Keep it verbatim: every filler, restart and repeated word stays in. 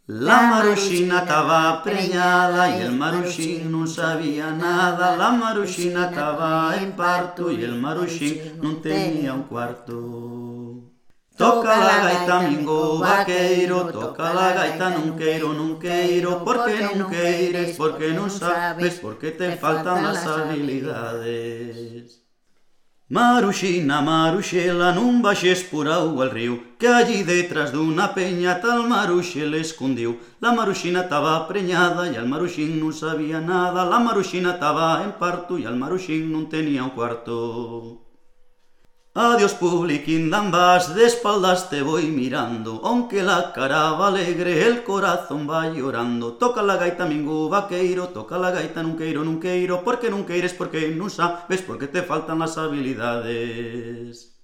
La Maruxina estaba preñada y el Maruxín no sabía nada. La Maruxina estaba en parto y el Maruxín no tenía un cuarto. Toca la gaita, mingo vaqueiro, toca la gaita, non queiro, non queiro, porque non queires, porque non sabes, porque te faltan las habilidades. Maruxina, Maruxela, non baixes por auga al río, que allí detrás dunha peña tal Maruxe le escondiu. La Maruxina estaba preñada e al Maruxín non sabía nada. La Maruxina estaba en parto e al Maruxín non tenía un cuarto. Adiós publiquín d'ambas, de espaldas te voy mirando, aunque la cara va alegre, el corazón va llorando. Toca la gaita, mingo vaqueiro, toca la gaita, non queiro, non queiro, porque non queires, porque non sabes, porque te faltan las habilidades.